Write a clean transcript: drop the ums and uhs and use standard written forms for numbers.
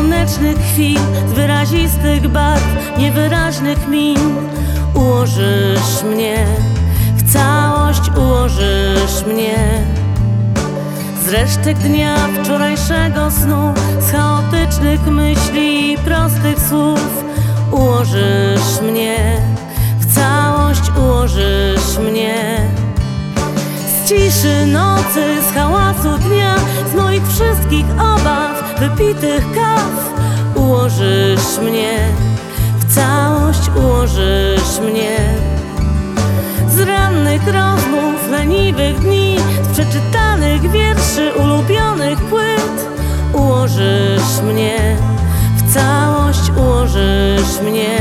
słonecznych chwil, z wyrazistych barw, niewyraźnych min. Ułożysz mnie, w całość ułożysz mnie. Z resztek dnia wczorajszego snu, z chaotycznych myśli i prostych słów. Ułożysz mnie, w całość ułożysz mnie. Z ciszy nocy, z hałasu dnia, z moich wszystkich obaw, wypitych kaw. Ułożysz mnie, w całość ułożysz mnie. Z rannych rozmów, leniwych dni, z przeczytanych wierszy, ulubionych płyt. Ułożysz mnie, w całość ułożysz mnie.